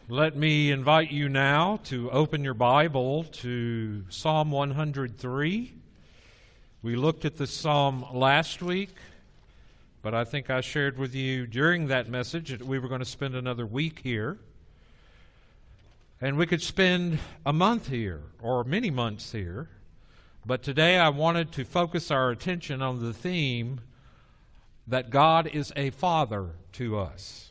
Let me invite you now to open your Bible to Psalm 103. We looked at this psalm last week, but I think I shared with you during that message that we were going to spend another week here. And we could spend a month here, or many months here. But today I wanted to focus our attention on the theme that God is a father to us.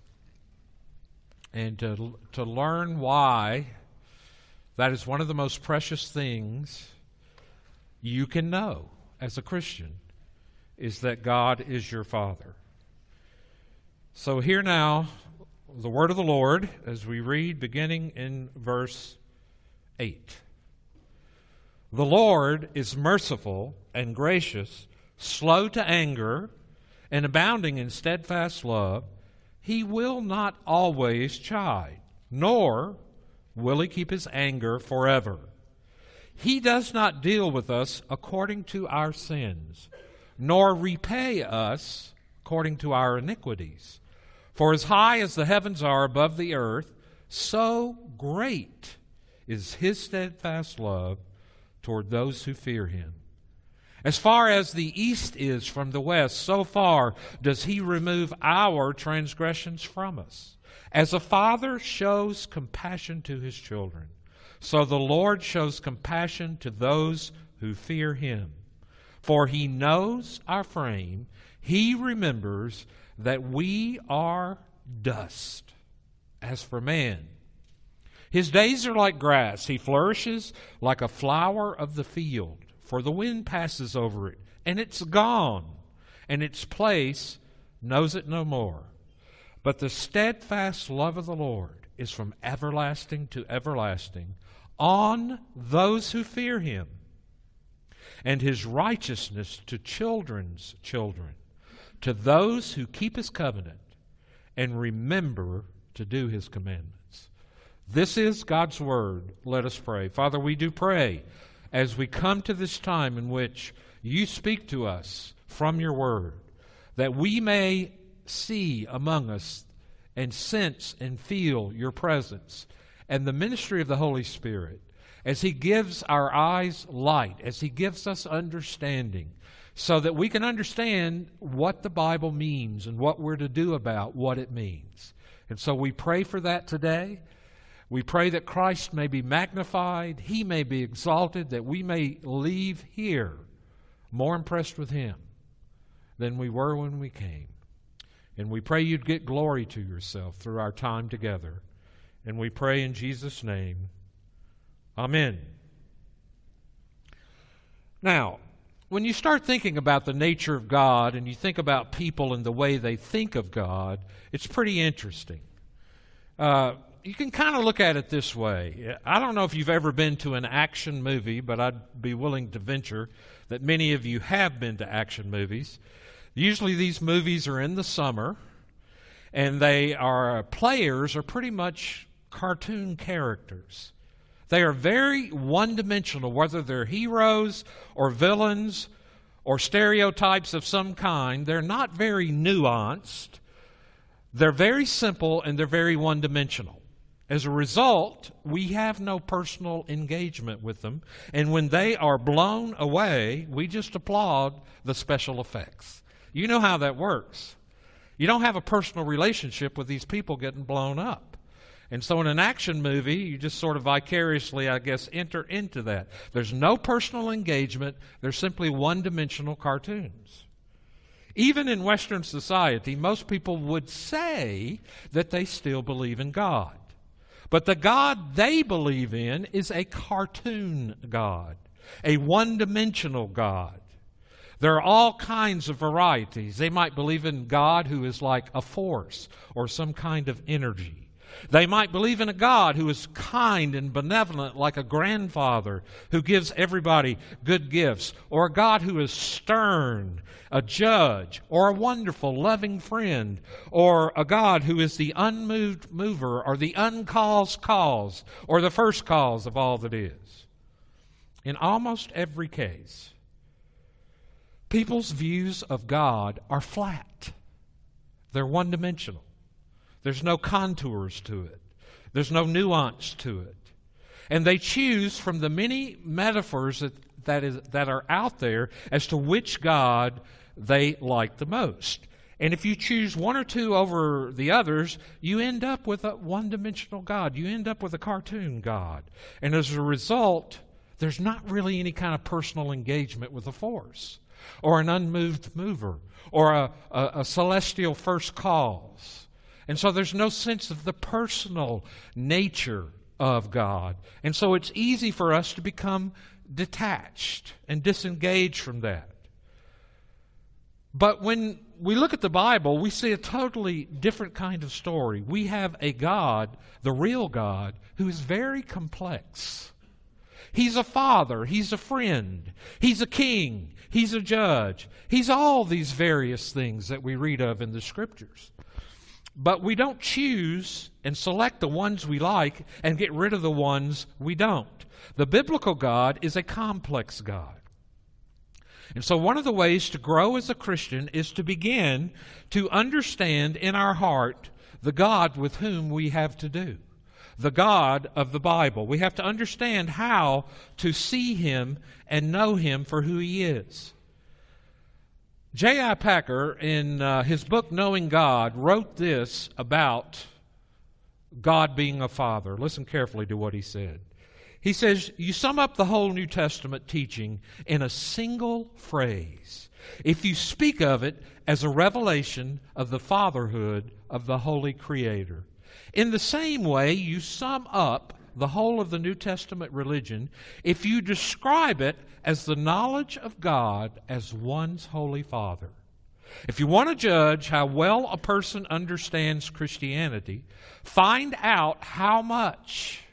And to learn why that is one of the most precious things you can know as a Christian, is that God is your Father. So hear now the word of the Lord as we read beginning in verse 8. The Lord is merciful and gracious, slow to anger, and abounding in steadfast love. He will not always chide, nor will he keep his anger forever. He does not deal with us according to our sins, nor repay us according to our iniquities. For as high as the heavens are above the earth, so great is his steadfast love toward those who fear him. As far as the east is from the west, so far does he remove our transgressions from us. As a father shows compassion to his children, so the Lord shows compassion to those who fear him. For he knows our frame. He remembers that we are dust. As for man, his days are like grass. He flourishes like a flower of the field. For the wind passes over it, and it's gone, and its place knows it no more. But the steadfast love of the Lord is from everlasting to everlasting on those who fear him, and his righteousness to children's children, to those who keep his covenant and remember to do his commandments. This is God's word. Let us pray. Father, we do pray as we come to this time in which you speak to us from your word, that we may see among us and sense and feel your presence and the ministry of the Holy Spirit as he gives our eyes light, as he gives us understanding, so that we can understand what the Bible means and what we're to do about what it means. And so we pray for that today. We pray that Christ may be magnified, he may be exalted, that we may leave here more impressed with him than we were when we came. And we pray you'd get glory to yourself through our time together. And we pray in Jesus' name, amen. Now, when you start thinking about the nature of God and you think about people and the way they think of God, it's pretty interesting. You can kind of look at it this way. I don't know if you've ever been to an action movie, but I'd be willing to venture that many of you have been to action movies. Usually these movies are in the summer, and players are pretty much cartoon characters. They are very one-dimensional, whether they're heroes or villains or stereotypes of some kind. They're not very nuanced. They're very simple, and they're very one-dimensional. As a result, we have no personal engagement with them, and when they are blown away, we just applaud the special effects. You know how that works. You don't have a personal relationship with these people getting blown up. And so in an action movie, you just sort of vicariously, I guess, enter into that. There's no personal engagement. They're simply one-dimensional cartoons. Even in Western society, most people would say that they still believe in God. But the God they believe in is a cartoon God, a one-dimensional God. There are all kinds of varieties. They might believe in God who is like a force or some kind of energy. They might believe in a God who is kind and benevolent like a grandfather who gives everybody good gifts, or a God who is stern, a judge, or a wonderful, loving friend, or a God who is the unmoved mover or the uncaused cause or the first cause of all that is. In almost every case, people's views of God are flat. They're one-dimensional. There's no contours to it. There's no nuance to it. And they choose from the many metaphors that are out there as to which God they like the most. And if you choose one or two over the others, you end up with a one-dimensional God. You end up with a cartoon God. And as a result, there's not really any kind of personal engagement with the force, or an unmoved mover, or a celestial first cause. And so there's no sense of the personal nature of God. And so it's easy for us to become detached and disengaged from that. But when we look at the Bible, we see a totally different kind of story. We have a God, the real God, who is very complex. He's a father, he's a friend, he's a king, he's a judge. He's all these various things that we read of in the Scriptures. But we don't choose and select the ones we like and get rid of the ones we don't. The biblical God is a complex God. And so one of the ways to grow as a Christian is to begin to understand in our heart the God with whom we have to do, the God of the Bible. We have to understand how to see Him and know Him for who He is. J.I. Packer, in his book Knowing God, wrote this about God being a father. Listen carefully to what he said. He says, you sum up the whole New Testament teaching in a single phrase if you speak of it as a revelation of the fatherhood of the Holy Creator. In the same way, you sum up the whole of the New Testament religion if you describe it as the knowledge of God as one's Holy Father. If you want to judge how well a person understands Christianity, find out how much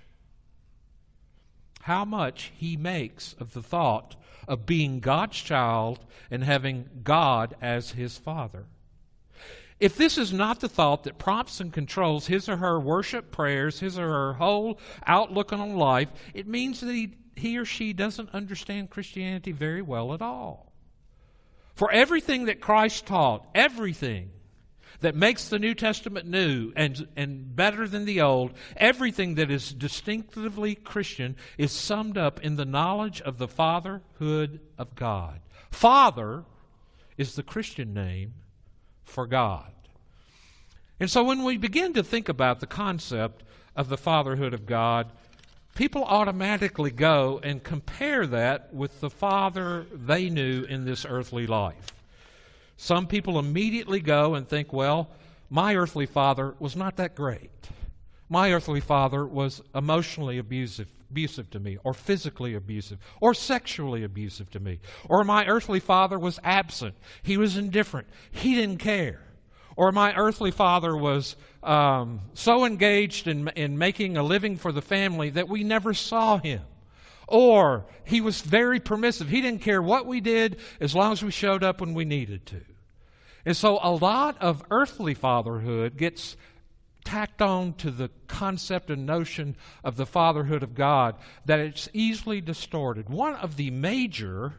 he makes of the thought of being God's child and having God as his Father. If this is not the thought that prompts and controls his or her worship prayers, his or her whole outlook on life, it means that he or she doesn't understand Christianity very well at all. For everything that Christ taught, everything that makes the New Testament new and better than the Old, everything that is distinctively Christian is summed up in the knowledge of the fatherhood of God. Father is the Christian name for God. And so when we begin to think about the concept of the fatherhood of God, people automatically go and compare that with the father they knew in this earthly life. Some people immediately go and think, well, my earthly father was not that great. My earthly father was emotionally abusive to me, or physically abusive, or sexually abusive to me. Or my earthly father was absent. He was indifferent. He didn't care. Or my earthly father was so engaged in making a living for the family that we never saw him. Or he was very permissive. He didn't care what we did as long as we showed up when we needed to. And so a lot of earthly fatherhood gets tacked on to the concept and notion of the fatherhood of God, that it's easily distorted. One of the major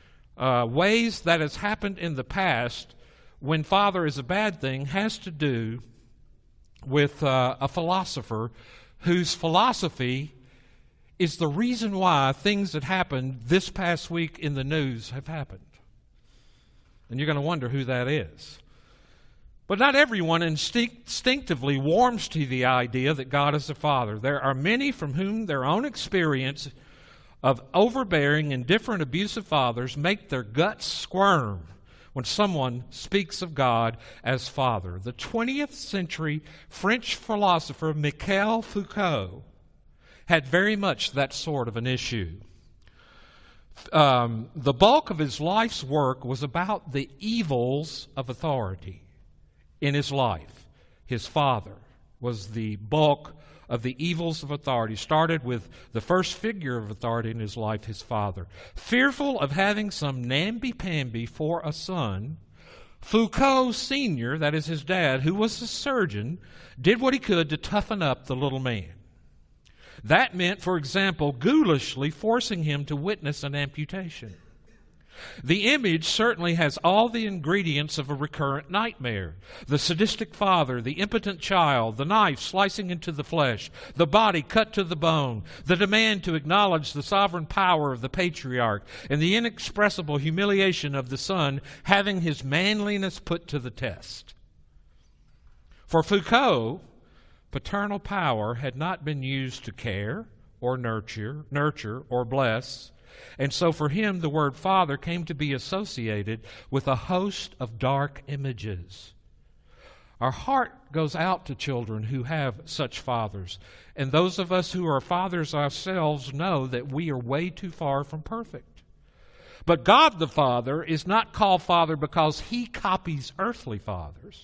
ways that has happened in the past when father is a bad thing has to do with a philosopher whose philosophy is the reason why things that happened this past week in the news have happened. And you're going to wonder who that is. But not everyone instinctively warms to the idea that God is a father. There are many from whom their own experience of overbearing, indifferent, abusive fathers make their guts squirm when someone speaks of God as Father. The 20th century French philosopher Michel Foucault had very much that sort of an issue. The bulk of his life's work was about the evils of authority in his life. His father was the bulk of the evils of authority. Started with the first figure of authority in his life, his father. Fearful of having some namby-pamby for a son, Foucault Sr., that is his dad, who was a surgeon, did what he could to toughen up the little man. That meant, for example, ghoulishly forcing him to witness an amputation. The image certainly has all the ingredients of a recurrent nightmare. The sadistic father, the impotent child, the knife slicing into the flesh, the body cut to the bone, the demand to acknowledge the sovereign power of the patriarch, and the inexpressible humiliation of the son having his manliness put to the test. For Foucault, paternal power had not been used to care or nurture or bless. And so for him, the word father came to be associated with a host of dark images. Our heart goes out to children who have such fathers. And those of us who are fathers ourselves know that we are way too far from perfect. But God the Father is not called Father because He copies earthly fathers.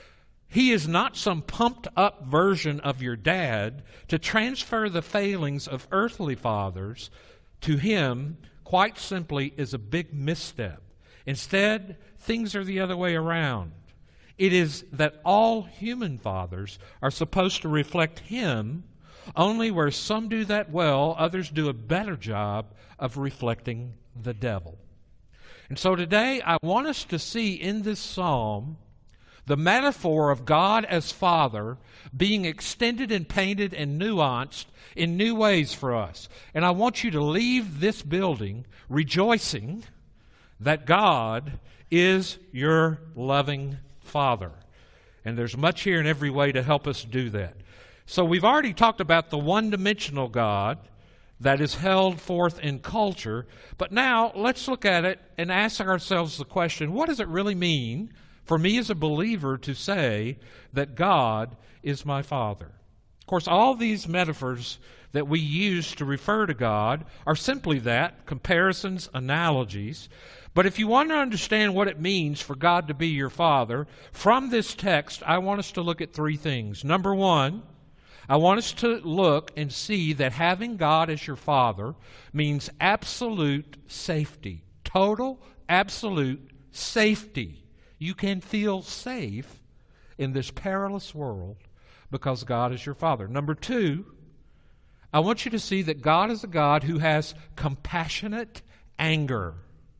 He is not some pumped-up version of your dad to transfer the failings of earthly fathers to Him. Quite simply is a big misstep. Instead, things are the other way around. It is that all human fathers are supposed to reflect Him, only where some do that well, others do a better job of reflecting the devil. And so today I want us to see in this psalm the metaphor of God as Father being extended and painted and nuanced in new ways for us. And I want you to leave this building rejoicing that God is your loving Father. And there's much here in every way to help us do that. So we've already talked about the one-dimensional God that is held forth in culture. But now let's look at it and ask ourselves the question, what does it really mean for me as a believer to say that God is my Father? Of course, all these metaphors that we use to refer to God are simply that, comparisons, analogies. But if you want to understand what it means for God to be your Father, from this text, I want us to look at three things. Number one, I want us to look and see that having God as your Father means absolute safety. Total, absolute safety. You can feel safe in this perilous world because God is your Father. Number two, I want you to see that God is a God who has compassionate anger.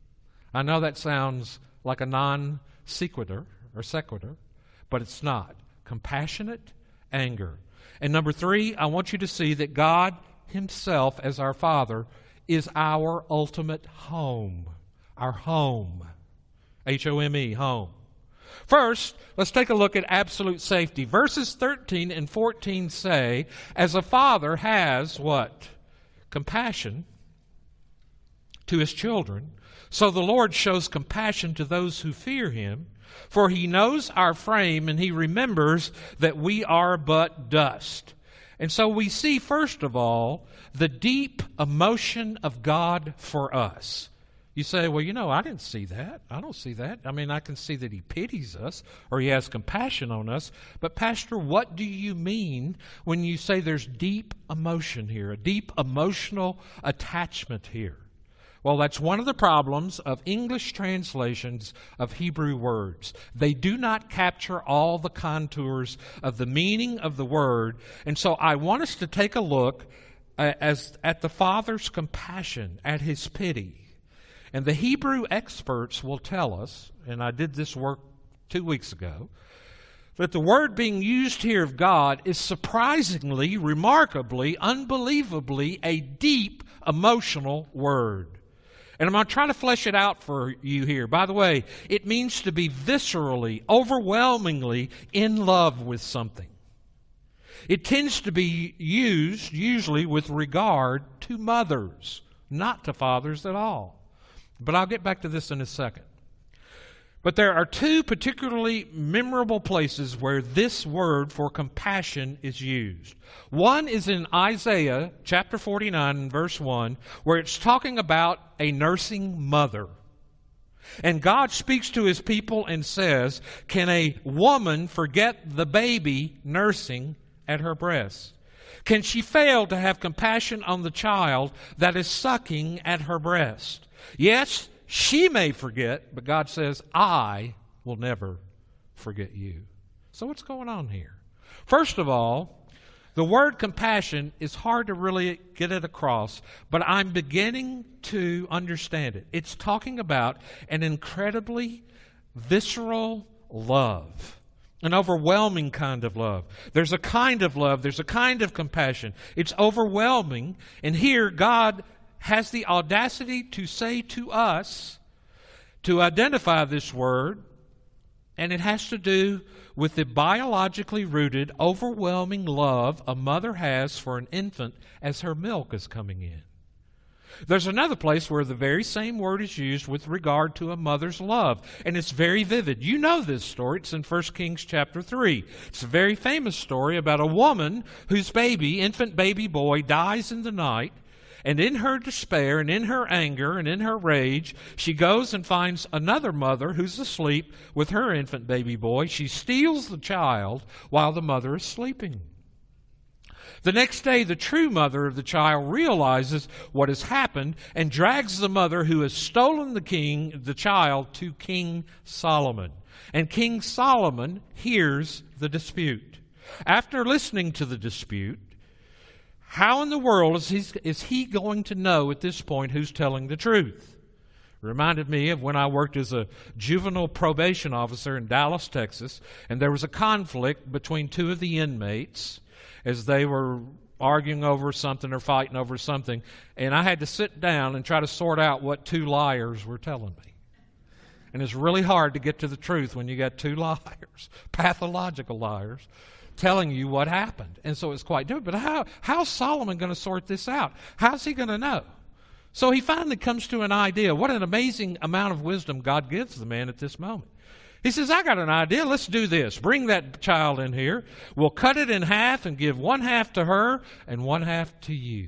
I know that sounds like a non sequitur or sequitur, but it's not. Compassionate anger. And number three, I want you to see that God Himself as our Father is our ultimate home. Our home. H-O-M-E, home. First, let's take a look at absolute safety. Verses 13 and 14 say, as a father has what? Compassion to his children, so the Lord shows compassion to those who fear Him, for He knows our frame and He remembers that we are but dust. And so we see, first of all, the deep emotion of God for us. You say, well, I didn't see that. I don't see that. I mean, I can see that He pities us or He has compassion on us. But Pastor, what do you mean when you say there's deep emotion here, a deep emotional attachment here? Well, that's one of the problems of English translations of Hebrew words. They do not capture all the contours of the meaning of the word. And so I want us to take a look at the Father's compassion, at His pity. And the Hebrew experts will tell us, and I did this work 2 weeks ago, that the word being used here of God is surprisingly, remarkably, unbelievably a deep emotional word. And I'm going to try to flesh it out for you here. By the way, it means to be viscerally, overwhelmingly in love with something. It tends to be used usually with regard to mothers, not to fathers at all. But I'll get back to this in a second. But there are two particularly memorable places where this word for compassion is used. One is in Isaiah chapter 49 and verse 1, where it's talking about a nursing mother. And God speaks to His people and says, can a woman forget the baby nursing at her breast? Can she fail to have compassion on the child that is sucking at her breast? Yes, she may forget, but God says, I will never forget you. So what's going on here? First of all, The word compassion is hard to really get it across, but I'm beginning to understand it. It's talking about an incredibly visceral love, an overwhelming kind of love. There's a kind of love, there's a kind of compassion. It's overwhelming, and here God has the audacity to say to us, to identify this word, and it has to do with the biologically rooted, overwhelming love a mother has for an infant as her milk is coming in. There's another place where the very same word is used with regard to a mother's love, and it's very vivid. You know this story. It's in 1 Kings chapter 3. It's a very famous story about a woman whose infant baby boy, dies in the night. And in her despair and in her anger and in her rage, she goes and finds another mother who's asleep with her infant baby boy. She steals the child while the mother is sleeping. The next day, the true mother of the child realizes what has happened and drags the mother who has stolen the child to King Solomon. And King Solomon hears the dispute. After listening to the dispute, how in the world is he going to know at this point who's telling the truth? It reminded me of when I worked as a juvenile probation officer in Dallas, Texas, and there was a conflict between two of the inmates as they were arguing over something or fighting over something, and I had to sit down and try to sort out what two liars were telling me. And it's really hard to get to the truth when you got two liars, pathological liars, telling you what happened. And so it's quite different. But how's Solomon going to sort this out? How's he going to know? So he finally comes to an idea. What an amazing amount of wisdom God gives the man at this moment. He says, I got an idea. Let's do this. Bring that child in here. We'll cut it in half and give one half to her and one half to you.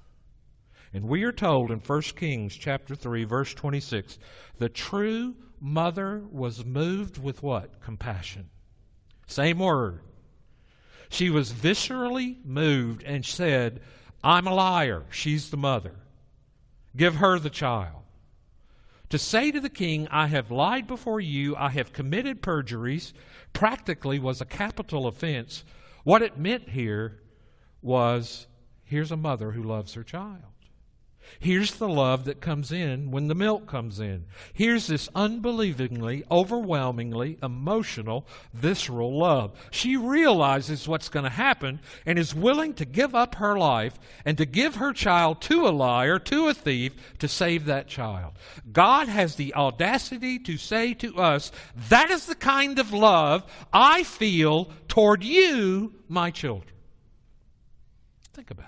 And we are told in 1 Kings chapter 3, verse 26, the true mother was moved with what? Compassion. Same word. She was viscerally moved and said, I'm a liar. She's the mother. Give her the child. To say to the king, I have lied before you, I have committed perjuries, practically was a capital offense. What it meant here was, here's a mother who loves her child. Here's the love that comes in when the milk comes in. Here's this unbelievingly, overwhelmingly emotional, visceral love. She realizes what's going to happen and is willing to give up her life and to give her child to a liar, to a thief, to save that child. God has the audacity to say to us, that is the kind of love I feel toward you, my children. Think about it.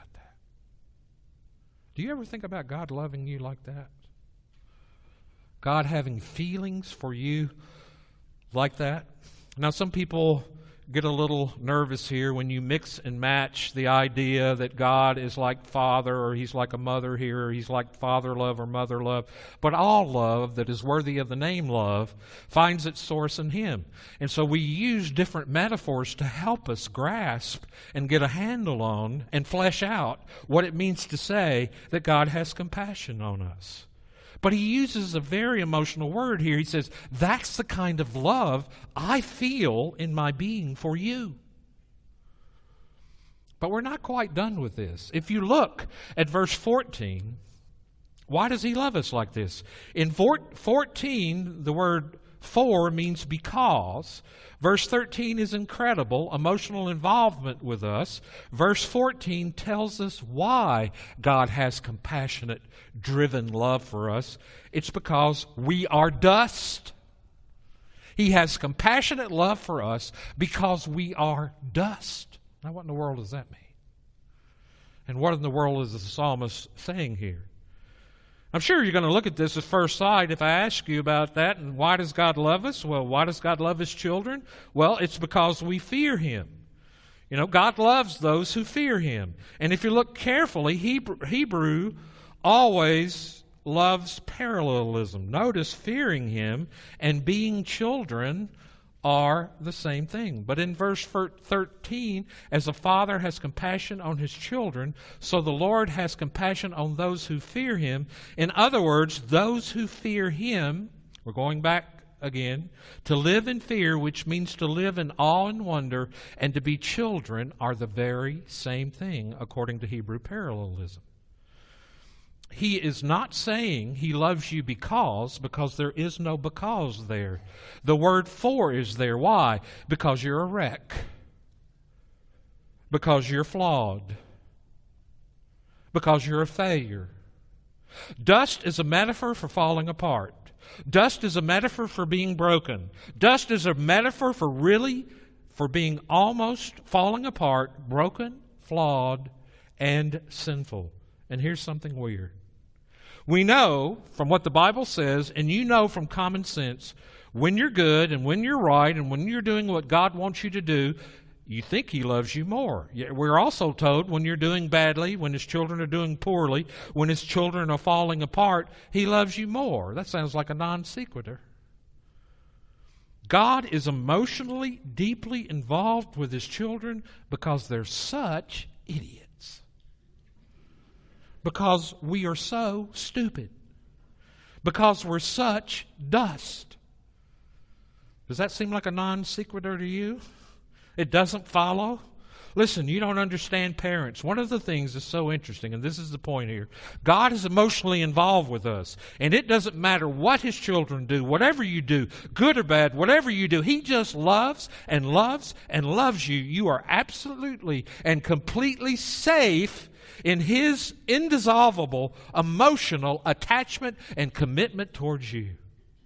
Do you ever think about God loving you like that? God having feelings for you like that? Now, some people get a little nervous here when you mix and match the idea that God is like Father, or He's like a mother here, or He's like Father love or mother love. But all love that is worthy of the name love finds its source in Him. And so we use different metaphors to help us grasp and get a handle on and flesh out what it means to say that God has compassion on us. But he uses a very emotional word here. He says, that's the kind of love I feel in my being for you. But we're not quite done with this. If you look at verse 14, why does he love us like this? In 14, the word for means because. Verse 13 is incredible, emotional involvement with us. Verse 14 tells us why God has compassionate, driven love for us. It's because we are dust. He has compassionate love for us because we are dust. Now, what in the world does that mean? And what in the world is the psalmist saying here? I'm sure you're going to look at this at first sight if I ask you about that. And why does God love us? Well, why does God love His children? Well, it's because we fear Him. You know, God loves those who fear Him. And if you look carefully, Hebrew always loves parallelism. Notice fearing Him and being children are the same thing. But in verse 13, as a father has compassion on his children, so the Lord has compassion on those who fear Him. In other words, those who fear Him, we're going back again, to live in fear, which means to live in awe and wonder, and to be children are the very same thing, according to Hebrew parallelism. He is not saying he loves you because there is no because there. The word for is there. Why? Because you're a wreck. Because you're flawed. Because you're a failure. Dust is a metaphor for falling apart. Dust is a metaphor for being broken. Dust is a metaphor for being almost falling apart, broken, flawed, and sinful. And here's something weird. We know from what the Bible says, and you know from common sense, when you're good and when you're right and when you're doing what God wants you to do, you think He loves you more. We're also told when you're doing badly, when His children are doing poorly, when His children are falling apart, He loves you more. That sounds like a non sequitur. God is emotionally, deeply involved with His children because they're such idiots. Because we are so stupid. Because we're such dust. Does that seem like a non sequitur to you? It doesn't follow? Listen, you don't understand parents. One of the things that's so interesting, and this is the point here, God is emotionally involved with us. And it doesn't matter what His children do, whatever you do, good or bad, whatever you do, He just loves and loves and loves you. You are absolutely and completely safe in His indissoluble emotional attachment and commitment towards you.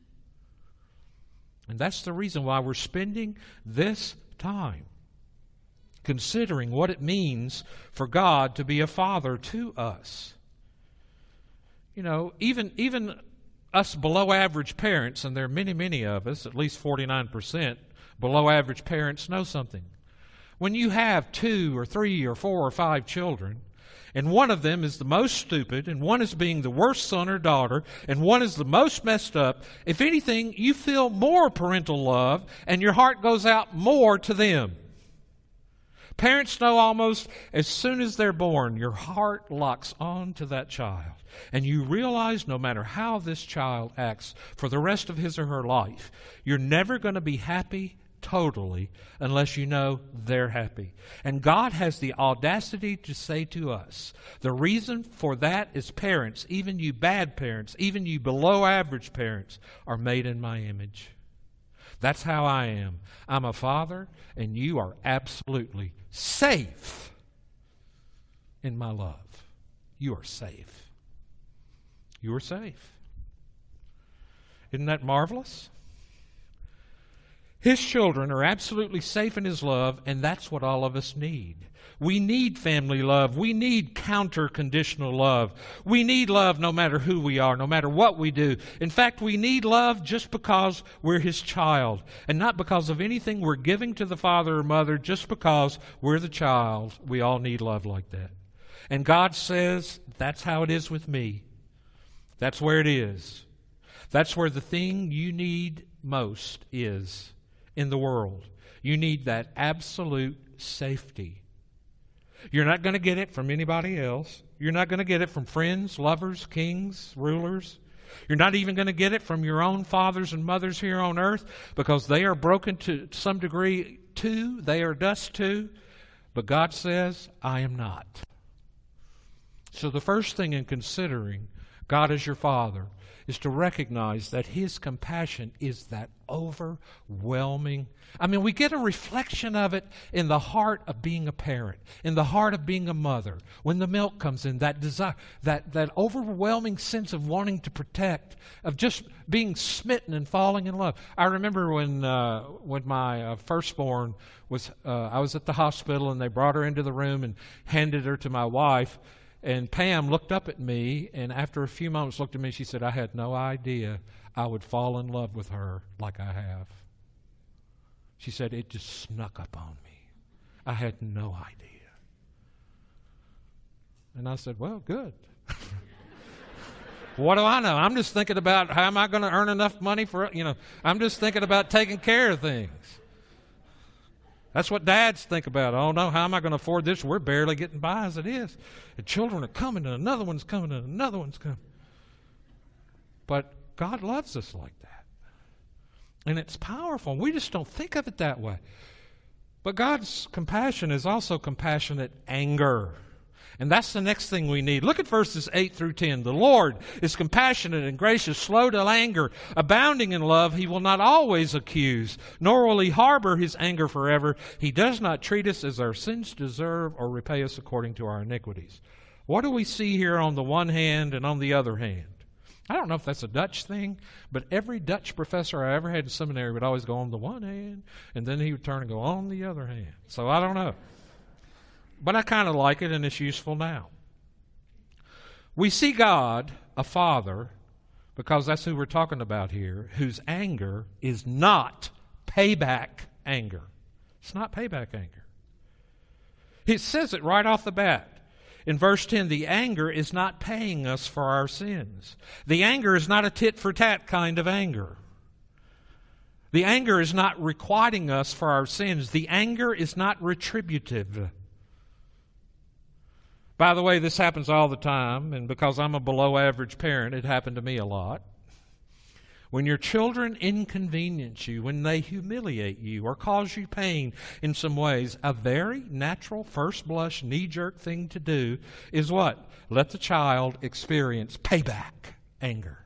And that's the reason why we're spending this time considering what it means for God to be a father to us. You know, even us below average parents, and there are many, many of us, at least 49% below average parents, know something. When you have 2 or 3 or 4 or 5 children, and one of them is the most stupid, and one is being the worst son or daughter, and one is the most messed up, if anything, you feel more parental love, and your heart goes out more to them. Parents know almost as soon as they're born, your heart locks on to that child. And you realize no matter how this child acts for the rest of his or her life, you're never going to be happy totally unless you know they're happy. And God has the audacity to say to us, the reason for that is parents, even you bad parents, even you below average parents, are made in my image. That's how I am. I'm a father, and you are absolutely safe in my love. You are safe. You are safe. Isn't that marvelous? His children are absolutely safe in His love, and that's what all of us need. We need family love. We need counter-conditional love. We need love no matter who we are, no matter what we do. In fact, we need love just because we're His child, and not because of anything we're giving to the father or mother, just because we're the child. We all need love like that. And God says, that's how it is with me. That's where it is. That's where the thing you need most is in the world. You need that absolute safety. You're not going to get it from anybody else. You're not going to get it from friends, lovers, kings, rulers. You're not even going to get it from your own fathers and mothers here on earth, because they are broken to some degree too. They are dust too. But God says, I am not. So the first thing in considering God as your Father is to recognize that His compassion is that overwhelming. I mean, we get a reflection of it in the heart of being a parent, in the heart of being a mother. When the milk comes in, that desire, that overwhelming sense of wanting to protect, of just being smitten and falling in love. I remember when my firstborn was, I was at the hospital, and they brought her into the room and handed her to my wife. And Pam looked up at me, and after a few moments looked at me, she said, I had no idea I would fall in love with her like I have. She said, it just snuck up on me. I had no idea. And I said, well, good. What do I know? I'm just thinking about how am I going to earn enough money for, I'm just thinking about taking care of things. That's what dads think about. Oh, no, how am I going to afford this? We're barely getting by as it is. The children are coming, and another one's coming, and another one's coming. But God loves us like that. And it's powerful. We just don't think of it that way. But God's compassion is also compassionate anger. And that's the next thing we need. Look at verses 8 through 10. The Lord is compassionate and gracious, slow to anger, abounding in love. He will not always accuse, nor will he harbor his anger forever. He does not treat us as our sins deserve or repay us according to our iniquities. What do we see here on the one hand and on the other hand? I don't know if that's a Dutch thing, but every Dutch professor I ever had in seminary would always go on the one hand, and then he would turn and go on the other hand. So I don't know. But I kind of like it, and it's useful now. We see God, a Father, because that's who we're talking about here, whose anger is not payback anger. It's not payback anger. It says it right off the bat. In verse 10, the anger is not paying us for our sins. The anger is not a tit-for-tat kind of anger. The anger is not requiting us for our sins. The anger is not retributive. By the way, this happens all the time, and because I'm a below-average parent, it happened to me a lot. When your children inconvenience you, when they humiliate you or cause you pain in some ways, a very natural, first-blush, knee-jerk thing to do is what? Let the child experience payback anger.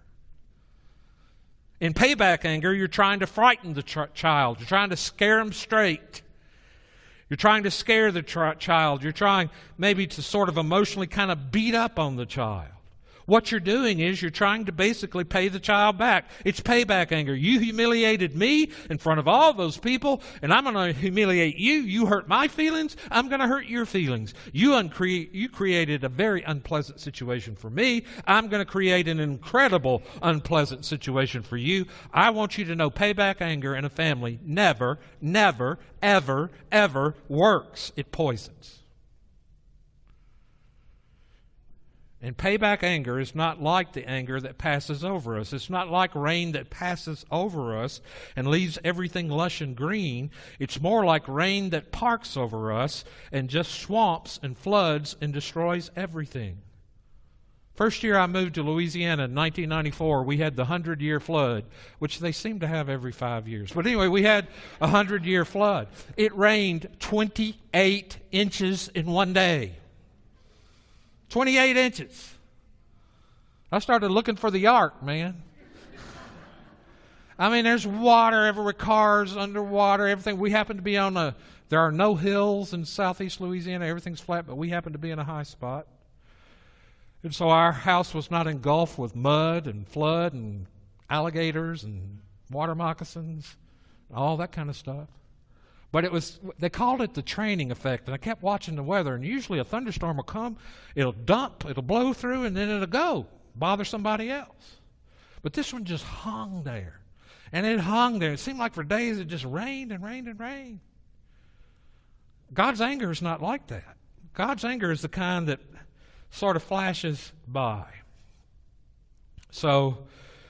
In payback anger, you're trying to frighten the child. You're trying to scare them straight. You're trying to scare the child. You're trying maybe to sort of emotionally kind of beat up on the child. What you're doing is you're trying to basically pay the child back. It's payback anger. You humiliated me in front of all those people, and I'm going to humiliate you. You hurt my feelings. I'm going to hurt your feelings. You created a very unpleasant situation for me. I'm going to create an incredible unpleasant situation for you. I want you to know payback anger in a family never, never, ever, ever works. It poisons. And payback anger is not like the anger that passes over us. It's not like rain that passes over us and leaves everything lush and green. It's more like rain that parks over us and just swamps and floods and destroys everything. First year I moved to Louisiana in 1994, we had the 100-year flood, which they seem to have every 5 years. But anyway, we had a 100-year flood. It rained 28 inches in one day. 28 inches. I started looking for the ark, man. I mean, there's water everywhere, cars underwater, everything. We happen to be there are no hills in southeast Louisiana. Everything's flat, but we happen to be in a high spot. And so our house was not engulfed with mud and flood and alligators and water moccasins, all that kind of stuff. But they called it the training effect, and I kept watching the weather, and usually a thunderstorm will come, it'll dump, it'll blow through, and then it'll go, bother somebody else. But this one just hung there, and it hung there. It seemed like for days it just rained and rained and rained. God's anger is not like that. God's anger is the kind that sort of flashes by. So,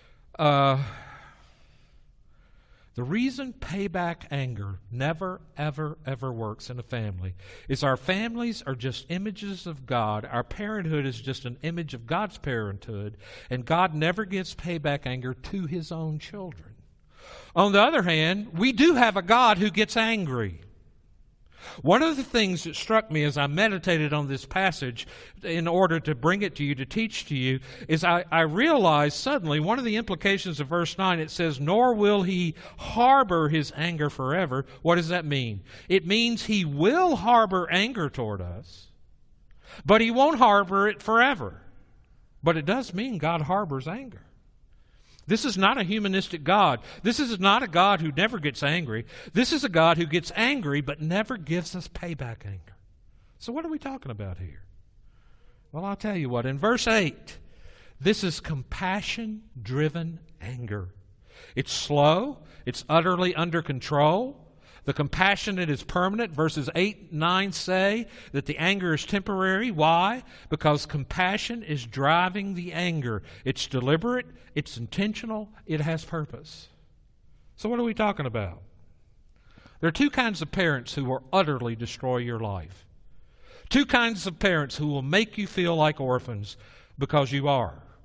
the reason payback anger never, ever, ever works in a family is our families are just images of God. Our parenthood is just an image of God's parenthood, and God never gives payback anger to His own children. On the other hand, we do have a God who gets angry. One of the things that struck me as I meditated on this passage in order to bring it to you, to teach to you, is I realized suddenly one of the implications of verse 9, it says, nor will He harbor His anger forever. What does that mean? It means He will harbor anger toward us, but He won't harbor it forever. But it does mean God harbors anger. This is not a humanistic God. This is not a God who never gets angry. This is a God who gets angry but never gives us payback anger. So what are we talking about here? Well, I'll tell you what. In verse 8, this is compassion-driven anger. It's slow. It's utterly under control. The compassionate is permanent. Verses 8 and 9 say that the anger is temporary. Why? Because compassion is driving the anger. It's deliberate, it's intentional, it has purpose. So what are we talking about? There are two kinds of parents who will utterly destroy your life. Two kinds of parents who will make you feel like orphans because you are.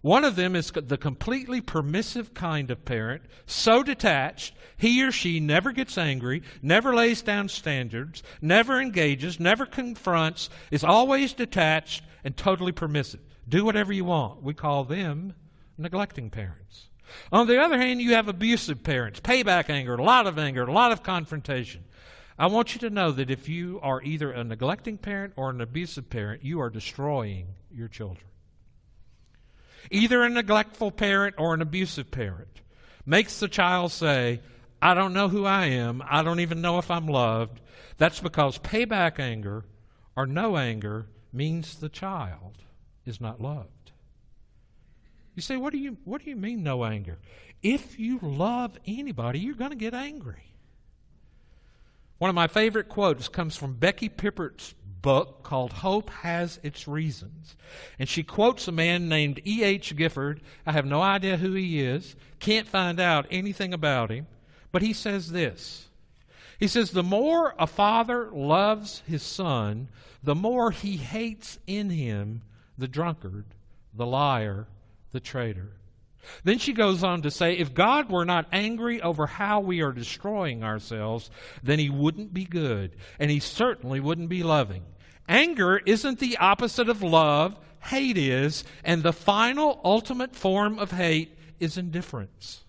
One of them is the completely permissive kind of parent, so detached, he or she never gets angry, never lays down standards, never engages, never confronts, is always detached and totally permissive. Do whatever you want. We call them neglecting parents. On the other hand, you have abusive parents, payback anger, a lot of confrontation. I want you to know that if you are either a neglecting parent or an abusive parent, you are destroying your children. Either a neglectful parent or an abusive parent makes the child say, I don't know who I am. I don't even know if I'm loved. That's because payback anger or no anger means the child is not loved. You say, what do you mean no anger? If you love anybody, you're going to get angry. One of my favorite quotes comes from Becky Pippert's book called Hope Has Its Reasons. And she quotes a man named E.H. Gifford. I have no idea who he is, can't find out anything about him, but he says this. He says, the more a father loves his son, the more he hates in him the drunkard, the liar, the traitor. Then she goes on to say, if God were not angry over how we are destroying ourselves, then he wouldn't be good, and he certainly wouldn't be loving. Anger isn't the opposite of love. Hate is, and the final, ultimate form of hate is indifference.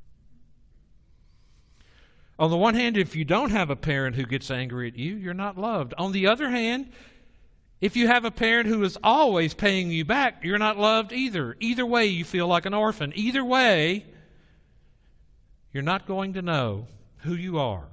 On the one hand, if you don't have a parent who gets angry at you, you're not loved. On the other hand, if you have a parent who is always paying you back, you're not loved either. Either way, you feel like an orphan. Either way, you're not going to know who you are.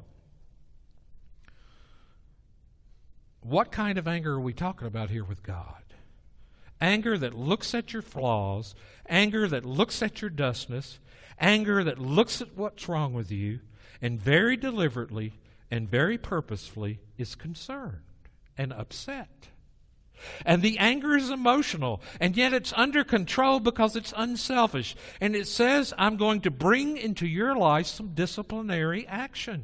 What kind of anger are we talking about here with God? Anger that looks at your flaws, anger that looks at your dustness, anger that looks at what's wrong with you, and very deliberately and very purposefully is concerned and upset. And the anger is emotional, and yet it's under control because it's unselfish. And it says, I'm going to bring into your life some disciplinary action.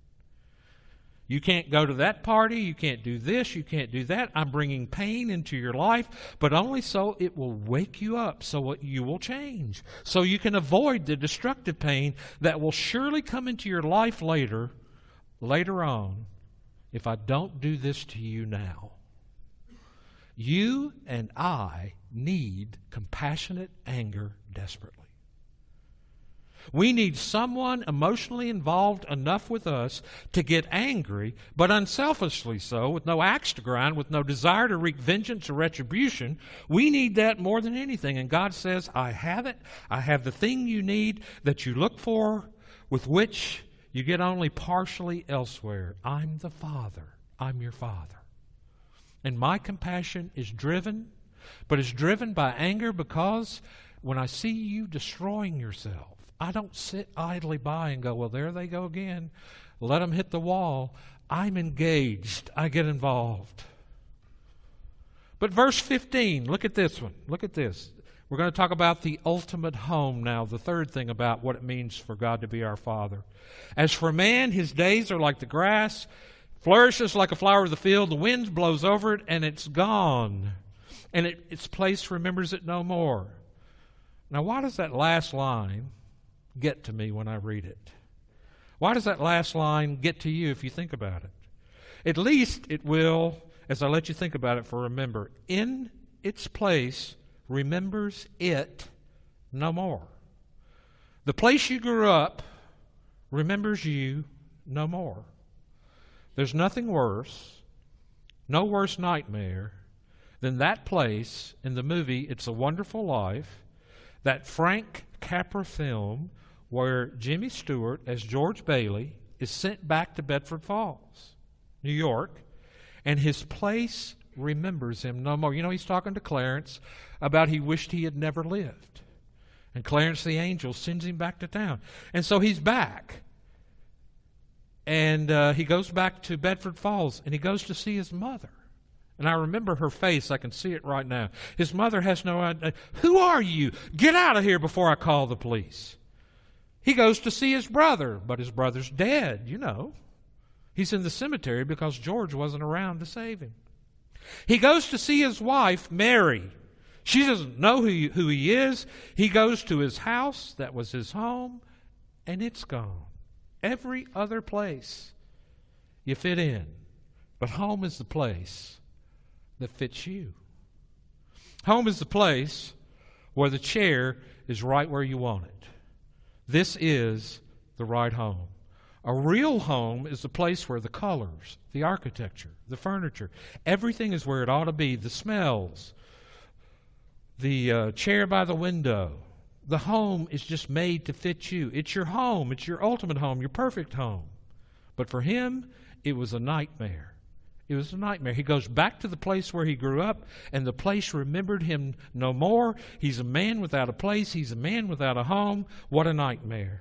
You can't go to that party, you can't do this, you can't do that. I'm bringing pain into your life, but only so it will wake you up, so you will change. So you can avoid the destructive pain that will surely come into your life later on, if I don't do this to you now. You and I need compassionate anger desperately. We need someone emotionally involved enough with us to get angry, but unselfishly so, with no axe to grind, with no desire to wreak vengeance or retribution. We need that more than anything. And God says, I have it. I have the thing you need that you look for, with which you get only partially elsewhere. I'm the Father. I'm your Father. And my compassion is driven, but it's driven by anger because when I see you destroying yourself, I don't sit idly by and go, well, there they go again. Let them hit the wall. I'm engaged. I get involved. But verse 15, look at this one. Look at this. We're going to talk about the ultimate home now, the third thing about what it means for God to be our Father. As for man, his days are like the grass, flourishes like a flower of the field. The wind blows over it, and it's gone. And its place remembers it no more. Now, why does that last line get to me when I read it? Why does that last line get to you if you think about it? At least it will, as I let you think about it, for remember. In its place remembers it no more. The place you grew up remembers you no more. There's nothing worse, no worse nightmare than that place in the movie It's a Wonderful Life, that Frank Capra film where Jimmy Stewart, as George Bailey, is sent back to Bedford Falls, New York, and his place remembers him no more. You know, he's talking to Clarence about he wished he had never lived. And Clarence the angel sends him back to town. And so he's back. And he goes back to Bedford Falls, and he goes to see his mother. And I remember her face. I can see it right now. His mother has no idea. Who are you? Get out of here before I call the police. He goes to see his brother, but his brother's dead, you know. He's in the cemetery because George wasn't around to save him. He goes to see his wife, Mary. She doesn't know who he is. He goes to his house, that was his home, and it's gone. Every other place you fit in, but home is the place that fits you. Home is the place where the chair is right where you want it. This is the right home. A real home is the place where the colors, the architecture, the furniture, everything is where it ought to be. The smells, the chair by the window. The home is just made to fit you. It's your home. It's your ultimate home, your perfect home. But for him, it was a nightmare. It was a nightmare. He goes back to the place where he grew up, and the place remembered him no more. He's a man without a place. He's a man without a home. What a nightmare.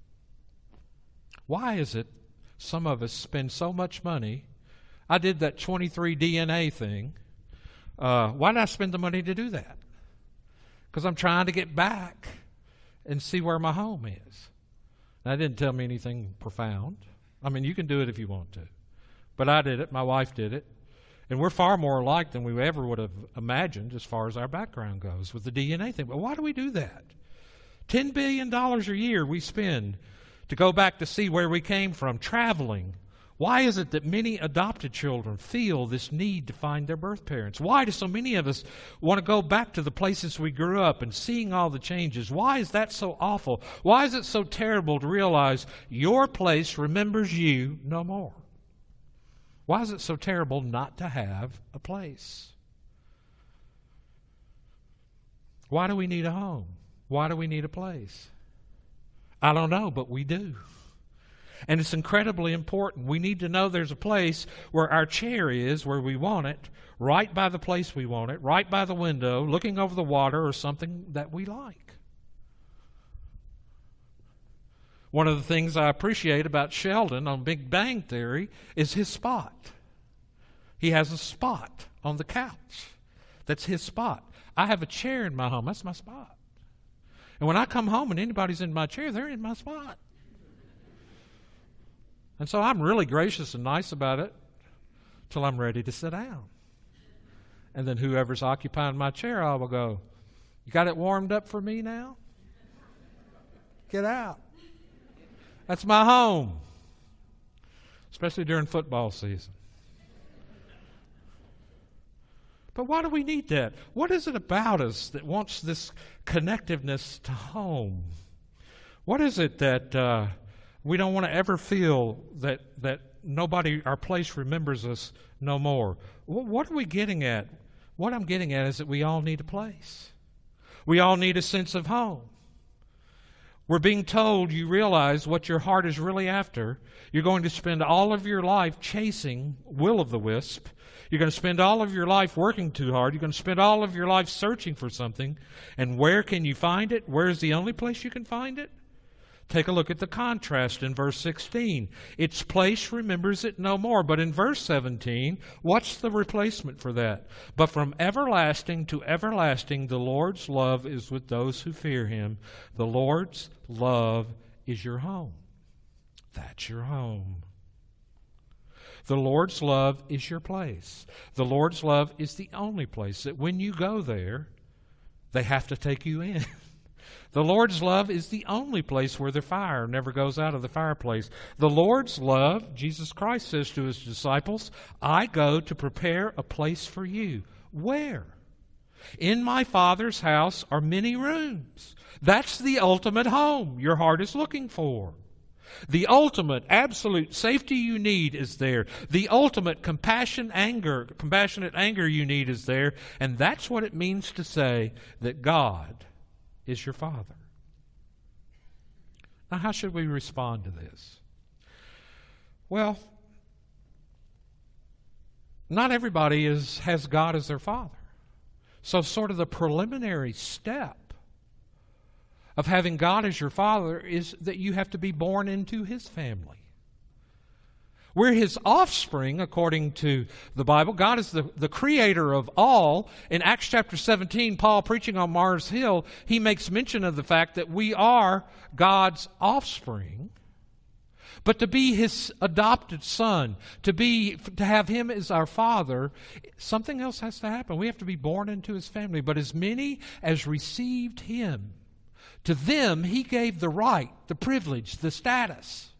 Why is it some of us spend so much money? I did that 23DNA thing. Why did I spend the money to do that? Because I'm trying to get back and see where my home is. That didn't tell me anything profound. I mean, you can do it if you want to. But I did it. My wife did it. And we're far more alike than we ever would have imagined as far as our background goes with the DNA thing. But why do we do that? $10 billion a year we spend to go back to see where we came from, traveling. Why is it that many adopted children feel this need to find their birth parents? Why do so many of us want to go back to the places we grew up and seeing all the changes? Why is that so awful? Why is it so terrible to realize your place remembers you no more? Why is it so terrible not to have a place? Why do we need a home? Why do we need a place? I don't know, but we do. And it's incredibly important. We need to know there's a place where our chair is, where we want it, right by the place we want it, right by the window, looking over the water or something that we like. One of the things I appreciate about Sheldon on Big Bang Theory is his spot. He has a spot on the couch. That's his spot. I have a chair in my home. That's my spot. And when I come home and anybody's in my chair, they're in my spot. And so I'm really gracious and nice about it till I'm ready to sit down. And then whoever's occupying my chair, I will go, "You got it warmed up for me now? Get out." That's my home, especially during football season. But why do we need that? What is it about us that wants this connectiveness to home? What is it that we don't want to ever feel that nobody, our place remembers us no more? What are we getting at? What I'm getting at is that we all need a place. We all need a sense of home. We're being told, you realize what your heart is really after. You're going to spend all of your life chasing will-o'-the-wisp. You're going to spend all of your life working too hard. You're going to spend all of your life searching for something. And where can you find it? Where is the only place you can find it? Take a look at the contrast in verse 16. Its place remembers it no more. But in verse 17, what's the replacement for that? But from everlasting to everlasting, the Lord's love is with those who fear Him. The Lord's love is your home. That's your home. The Lord's love is your place. The Lord's love is the only place that when you go there, they have to take you in. The Lord's love is the only place where the fire never goes out of the fireplace. The Lord's love, Jesus Christ says to His disciples, "I go to prepare a place for you." Where? In my Father's house are many rooms. That's the ultimate home your heart is looking for. The ultimate, absolute safety you need is there. The ultimate compassionate anger you need is there. And that's what it means to say that God is your Father. Now, how should we respond to this? Well, not everybody has God as their Father. So sort of the preliminary step of having God as your Father is that you have to be born into His family. We're His offspring, according to the Bible. God is the creator of all. In Acts chapter 17, Paul, preaching on Mars Hill, he makes mention of the fact that we are God's offspring. But to be His adopted son, to have Him as our Father, something else has to happen. We have to be born into His family. But as many as received Him, to them He gave the right, the privilege, the status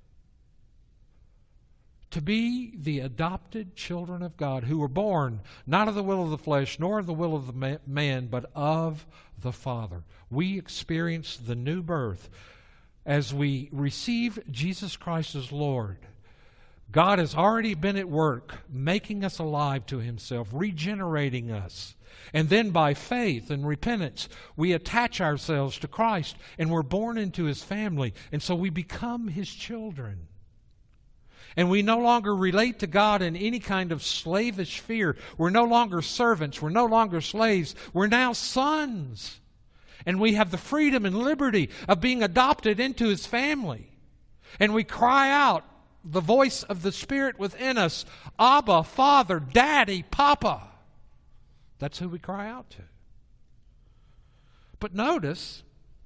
to be the adopted children of God, who were born not of the will of the flesh, nor of the will of the man, but of the Father. We experience the new birth as we receive Jesus Christ as Lord. God has already been at work making us alive to Himself, regenerating us. And then by faith and repentance, we attach ourselves to Christ and we're born into His family. And so we become His children. And we no longer relate to God in any kind of slavish fear. We're no longer servants. We're no longer slaves. We're now sons. And we have the freedom and liberty of being adopted into His family. And we cry out the voice of the Spirit within us, Abba, Father, Daddy, Papa. That's who we cry out to. But notice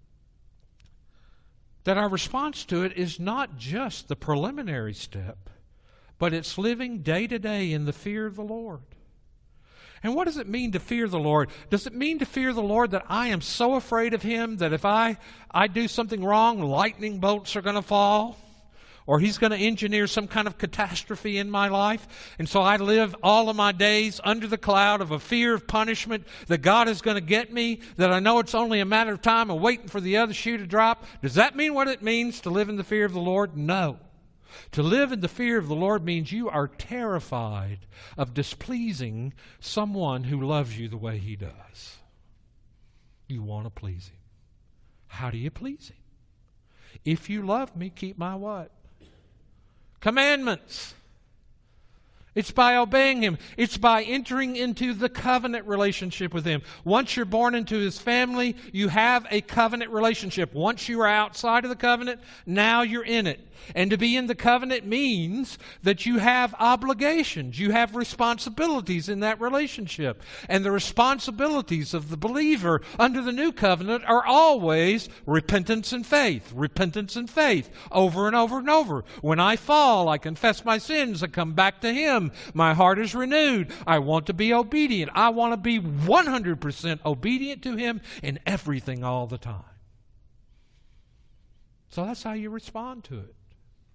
that our response to it is not just the preliminary step, but it's living day to day in the fear of the Lord. And what does it mean to fear the Lord? Does it mean to fear the Lord that I am so afraid of Him that if I do something wrong, lightning bolts are going to fall? Or He's going to engineer some kind of catastrophe in my life, and so I live all of my days under the cloud of a fear of punishment that God is going to get me, that I know it's only a matter of time of waiting for the other shoe to drop? Does that mean what it means to live in the fear of the Lord? No. To live in the fear of the Lord means you are terrified of displeasing someone who loves you the way He does. You want to please Him. How do you please Him? If you love me, keep my what? Commandments. It's by obeying Him. It's by entering into the covenant relationship with Him. Once you're born into His family, you have a covenant relationship. Once you are outside of the covenant, now you're in it. And to be in the covenant means that you have obligations. You have responsibilities in that relationship. And the responsibilities of the believer under the new covenant are always repentance and faith. Repentance and faith. Over and over and over. When I fall, I confess my sins. I come back to Him. My heart is renewed. I want to be obedient. I want to be 100% obedient to Him in everything all the time. So that's how you respond to it.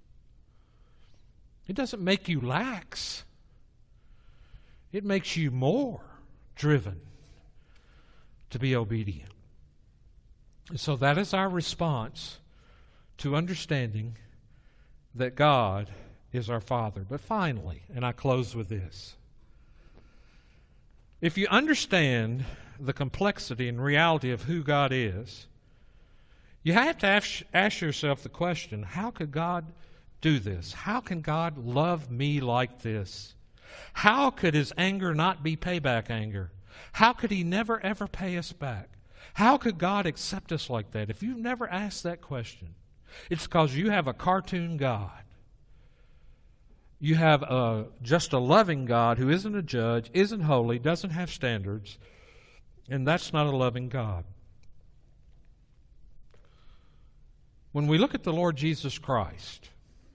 It doesn't make you lax. It makes you more driven to be obedient. And so that is our response to understanding that God is our Father. But finally, and I close with this, if you understand the complexity and reality of who God is, you have to ask yourself the question, how could God do this? How can God love me like this? How could His anger not be payback anger? How could He never ever pay us back? How could God accept us like that? If you've never asked that question, it's because you have a cartoon God. You have just a loving God who isn't a judge, isn't holy, doesn't have standards, and that's not a loving God. When we look at the Lord Jesus Christ,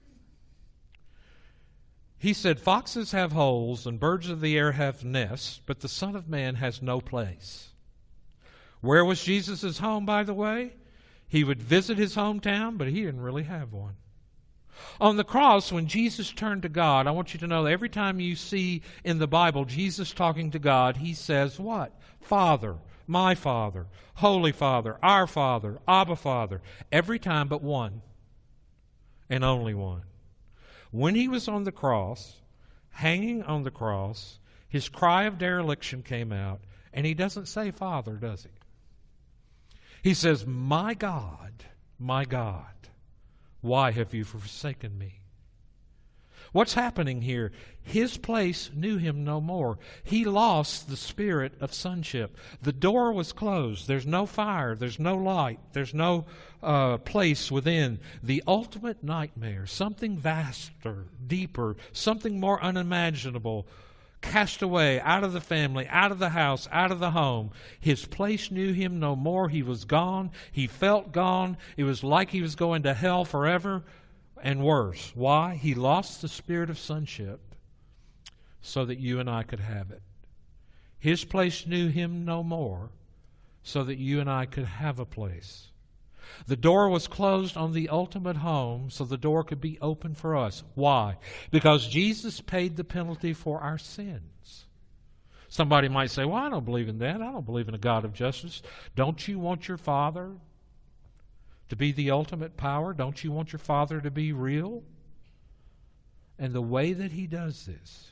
He said, foxes have holes and birds of the air have nests, but the Son of Man has no place. Where was Jesus' home, by the way? He would visit His hometown, but He didn't really have one. On the cross, when Jesus turned to God, I want you to know that every time you see in the Bible Jesus talking to God, He says what? Father, my Father, Holy Father, our Father, Abba Father. Every time but one, and only one. When He was on the cross, hanging on the cross, His cry of dereliction came out, and He doesn't say Father, does He? He says, my God, why have you forsaken me? What's happening here? His place knew Him no more. He lost the spirit of sonship. The door was closed. There's no fire. There's no light. There's no place within. The ultimate nightmare, something vaster, deeper, something more unimaginable, cast away, out of the family, out of the house, out of the home. His place knew Him no more. He was gone. He felt gone. It was like He was going to hell forever. and worse. Why? He lost the spirit of sonship so that you and I could have it. His place knew him no more so that you and I could have a place. The door was closed on the ultimate home so the door could be open for us. Why? Because Jesus paid the penalty for our sins. Somebody might say, well, I don't believe in that. I don't believe in a God of justice. Don't you want your Father to be the ultimate power? Don't you want your Father to be real? And the way that He does this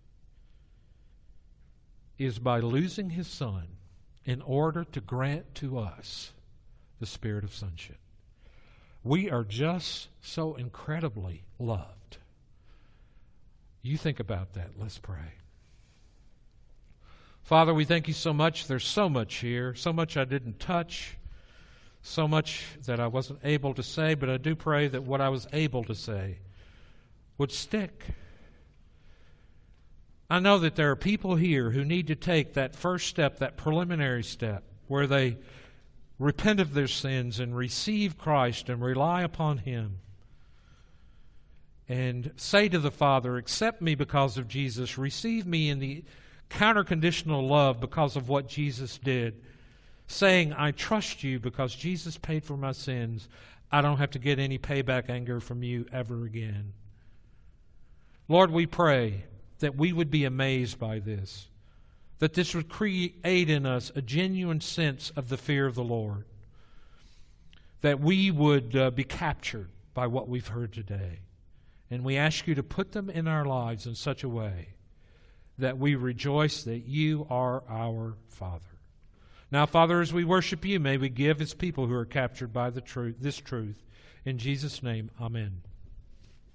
is by losing His Son in order to grant to us the spirit of sonship. We are just so incredibly loved. You think about that. Let's pray. Father, we thank You so much. There's so much here, so much I didn't touch, so much that I wasn't able to say, but I do pray that what I was able to say would stick. I know that there are people here who need to take that first step, that preliminary step, where they repent of their sins and receive Christ and rely upon Him and say to the Father, accept me because of Jesus, receive me in the counter-conditional love because of what Jesus did, saying, I trust You because Jesus paid for my sins. I don't have to get any payback anger from You ever again. Lord, we pray that we would be amazed by this, that this would create in us a genuine sense of the fear of the Lord, that we would be captured by what we've heard today. And we ask You to put them in our lives in such a way that we rejoice that You are our Father. Now, Father, as we worship You, may we give as people who are captured by this truth. In Jesus' name, amen.